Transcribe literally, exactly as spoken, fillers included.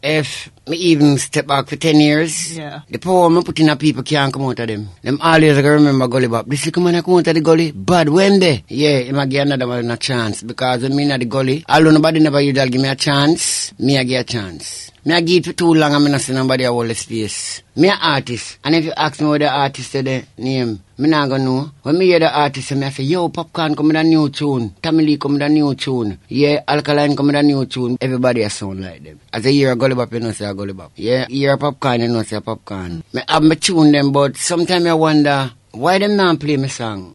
if me even step back for ten years, yeah. the power me put in a people can't come out of them. Them always gonna remember Gully Bop. This little man come out of the gully, bad when they. Yeah, he might give another man a chance. Because when me in the gully, although nobody never usually give me a chance, me I get a chance. Me I give it for too long and me not see nobody hold the space. Me an artist. And if you ask me what the artist say the name, me not gonna know. When me hear the artist say, me I say, yo, Popcorn come with a new tune. Tommy Lee come with a new tune. Yeah, Alkaline come with a new tune. Everybody a sound like them. As a hear a Gully Bop, you know say a Gully Bop. Yeah, hear a Popcorn, you know say a Popcorn. Me have me tune them, but sometimes I wonder, why them not play me song?